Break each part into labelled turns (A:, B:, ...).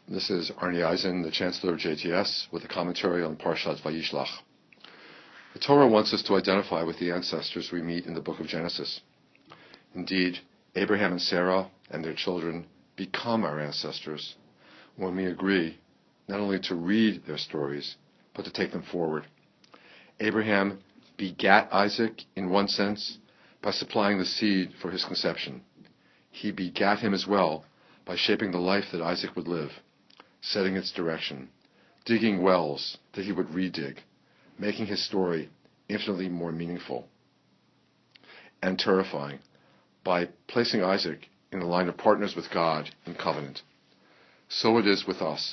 A: This is Arnie Eisen, the Chancellor of JTS, with a commentary on Parshat Vayishlach. The Torah wants us to identify with the ancestors we meet in the book of Genesis. Indeed, Abraham and Sarah and their children become our ancestors when we agree not only to read their stories, but to take them forward. Abraham begat Isaac, in one sense, by supplying the seed for his conception. He begat him as well by shaping the life that Isaac would live, setting its direction, digging wells that he would redig, making his story infinitely more meaningful and terrifying by placing Isaac in the line of partners with God in covenant. So it is with us.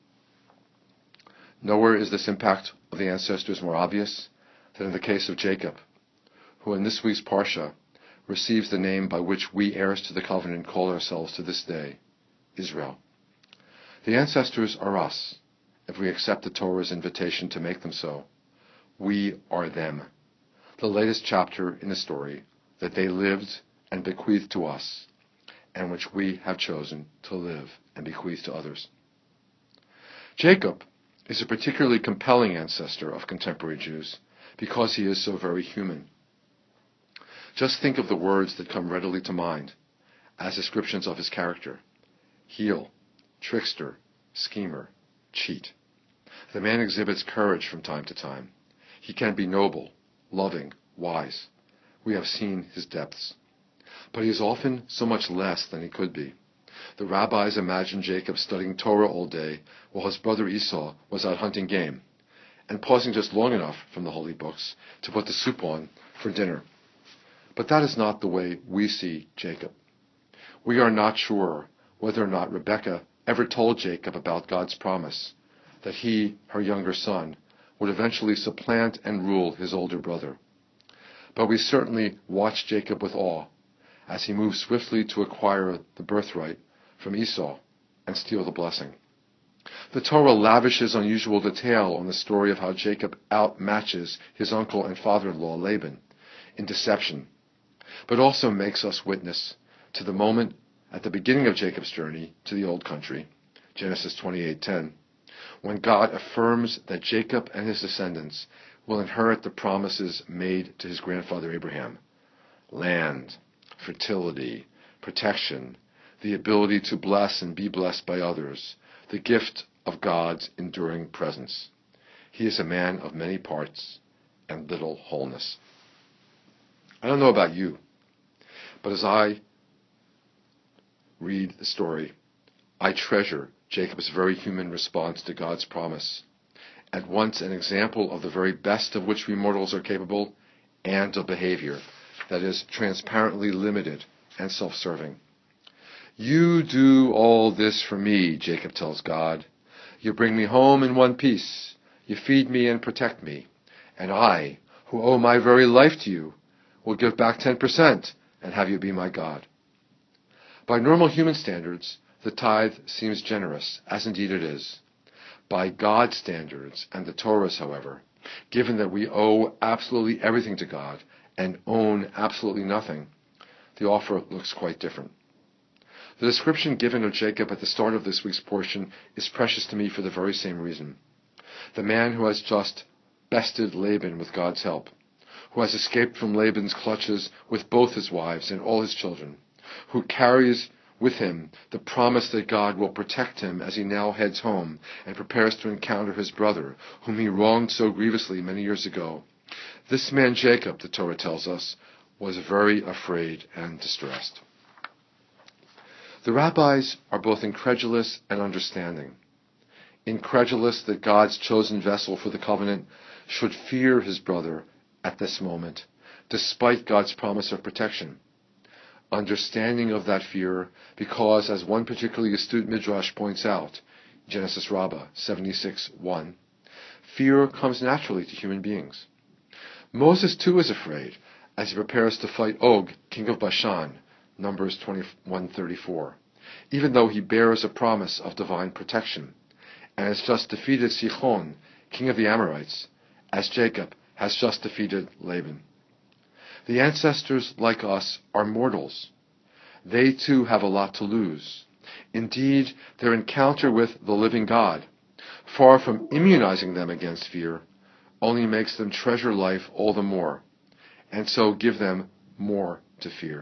A: Nowhere is this impact of the ancestors more obvious than in the case of Jacob, who in this week's Parsha receives the name by which we heirs to the covenant call ourselves to this day, Israel. The ancestors are us, if we accept the Torah's invitation to make them so. We are them, the latest chapter in the story that they lived and bequeathed to us, and which we have chosen to live and bequeath to others. Jacob is a particularly compelling ancestor of contemporary Jews because he is so very human. Just think of the words that come readily to mind as descriptions of his character: heel, trickster, schemer, cheat. The man exhibits courage from time to time. He can be noble, loving, wise. We have seen his depths. But he is often so much less than he could be. The rabbis imagined Jacob studying Torah all day while his brother Esau was out hunting game, and pausing just long enough from the holy books to put the soup on for dinner. But that is not the way we see Jacob. We are not sure whether or not Rebekah ever told Jacob about God's promise that he, her younger son, would eventually supplant and rule his older brother. But we certainly watch Jacob with awe as he moves swiftly to acquire the birthright from Esau and steal the blessing. The Torah lavishes unusual detail on the story of how Jacob outmatches his uncle and father-in-law Laban in deception, but also makes us witness to the moment at the beginning of Jacob's journey to the old country, Genesis 28:10, when God affirms that Jacob and his descendants will inherit the promises made to his grandfather Abraham: land, fertility, protection, the ability to bless and be blessed by others, the gift of God's enduring presence. He is a man of many parts and little wholeness. I don't know about you, but as I read the story, I treasure Jacob's very human response to God's promise, at once an example of the very best of which we mortals are capable, and a behavior that is transparently limited and self-serving. You do all this for me, Jacob tells God. You bring me home in one piece. You feed me and protect me. And I, who owe my very life to you, will give back 10% and have you be my God. By normal human standards, the tithe seems generous, as indeed it is. By God's standards and the Torah's, however, given that we owe absolutely everything to God and own absolutely nothing, the offer looks quite different. The description given of Jacob at the start of this week's portion is precious to me for the very same reason. The man who has just bested Laban with God's help, who has escaped from Laban's clutches with both his wives and all his children, who carries with him the promise that God will protect him as he now heads home and prepares to encounter his brother, whom he wronged so grievously many years ago. This man Jacob, the Torah tells us, was very afraid and distressed. The rabbis are both incredulous and understanding. Incredulous that God's chosen vessel for the covenant should fear his brother at this moment, despite God's promise of protection. Understanding of that fear because, as one particularly astute midrash points out, Genesis Rabbah 76:1, fear comes naturally to human beings. Moses too is afraid as he prepares to fight Og, king of Bashan, Numbers 21:34, even though he bears a promise of divine protection, and has just defeated Sichon, king of the Amorites, as Jacob has just defeated Laban. The ancestors, like us, are mortals. They too have a lot to lose. Indeed, their encounter with the living God, far from immunizing them against fear, only makes them treasure life all the more, and so give them more to fear.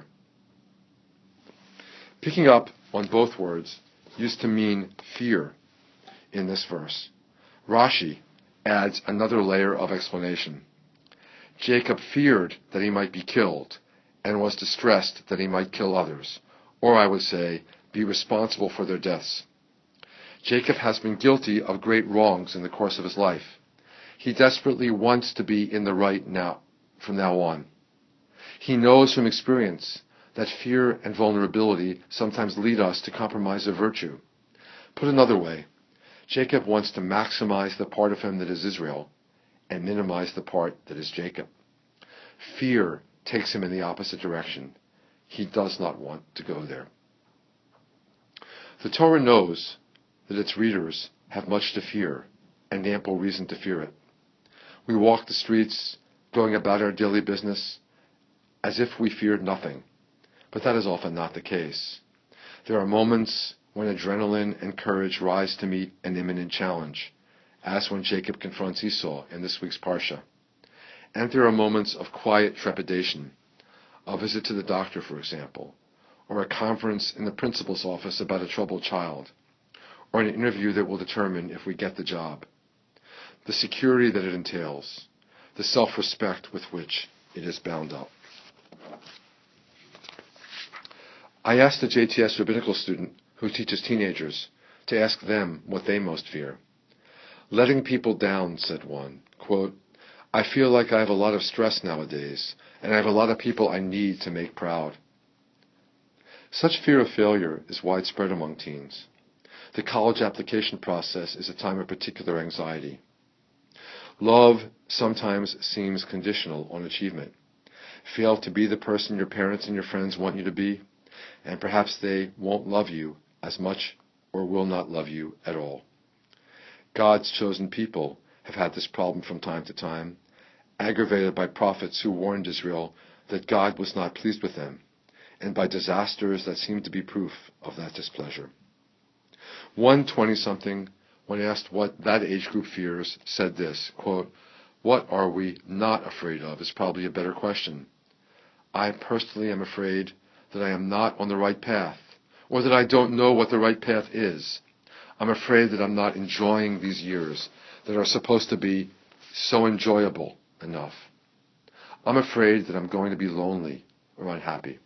A: Picking up on both words used to mean fear in this verse, Rashi adds another layer of explanation. Jacob feared that he might be killed and was distressed that he might kill others, or I would say, be responsible for their deaths. Jacob has been guilty of great wrongs in the course of his life. He desperately wants to be in the right now, from now on. He knows from experience that fear and vulnerability sometimes lead us to compromise a virtue. Put another way, Jacob wants to maximize the part of him that is Israel and minimize the part that is Jacob. Fear takes him in the opposite direction. He does not want to go there. The Torah knows that its readers have much to fear and ample reason to fear it. We walk the streets, going about our daily business, as if we feared nothing, but that is often not the case. There are moments when adrenaline and courage rise to meet an imminent challenge, as when Jacob confronts Esau in this week's Parsha. And there are moments of quiet trepidation, a visit to the doctor, for example, or a conference in the principal's office about a troubled child, or an interview that will determine if we get the job. The security that it entails, the self-respect with which it is bound up. I asked a JTS rabbinical student who teaches teenagers to ask them what they most fear. Letting people down, said one. Quote, I feel like I have a lot of stress nowadays, and I have a lot of people I need to make proud. Such fear of failure is widespread among teens. The college application process is a time of particular anxiety. Love sometimes seems conditional on achievement. Fail to be the person your parents and your friends want you to be, and perhaps they won't love you as much or will not love you at all. God's chosen people have had this problem from time to time, aggravated by prophets who warned Israel that God was not pleased with them, and by disasters that seemed to be proof of that displeasure. One 20-something, when asked what that age group fears, said this, quote, what are we not afraid of is probably a better question. I personally am afraid that I am not on the right path, or that I don't know what the right path is. I'm afraid that I'm not enjoying these years that are supposed to be so enjoyable enough. I'm afraid that I'm going to be lonely or unhappy.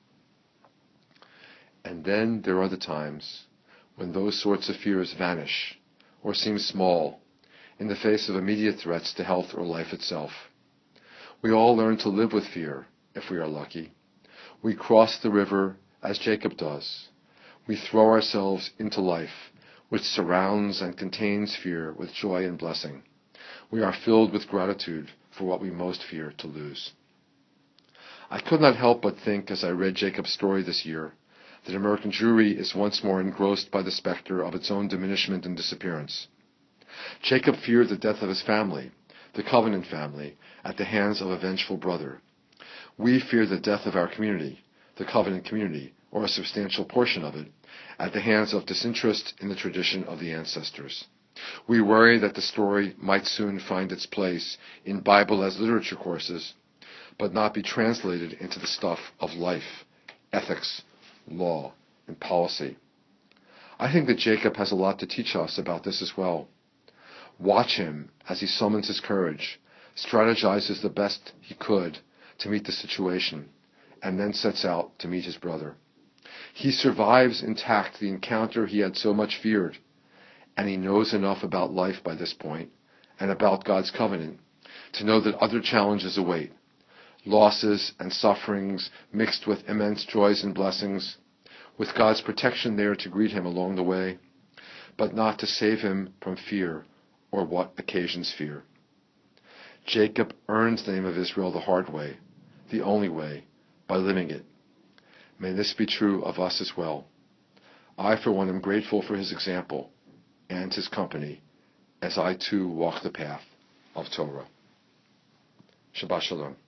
A: And then there are the times when those sorts of fears vanish or seem small in the face of immediate threats to health or life itself. We all learn to live with fear, if we are lucky. We cross the river as Jacob does. We throw ourselves into life, which surrounds and contains fear with joy and blessing. We are filled with gratitude for what we most fear to lose. I could not help but think, as I read Jacob's story this year, that American Jewry is once more engrossed by the specter of its own diminishment and disappearance. Jacob feared the death of his family, the covenant family, at the hands of a vengeful brother. We fear the death of our community, the covenant community, or a substantial portion of it, at the hands of disinterest in the tradition of the ancestors. We worry that the story might soon find its place in Bible as literature courses, but not be translated into the stuff of life, ethics, law, and policy. I think that Jacob has a lot to teach us about this as well. Watch him as he summons his courage, strategizes the best he could to meet the situation, and then sets out to meet his brother. He survives intact the encounter he had so much feared, and he knows enough about life by this point, and about God's covenant, to know that other challenges await, losses and sufferings mixed with immense joys and blessings, with God's protection there to greet him along the way, but not to save him from fear or what occasions fear. Jacob earns the name of Israel the hard way, the only way, by living it. May this be true of us as well. I, for one, am grateful for his example and his company as I too walk the path of Torah. Shabbat Shalom.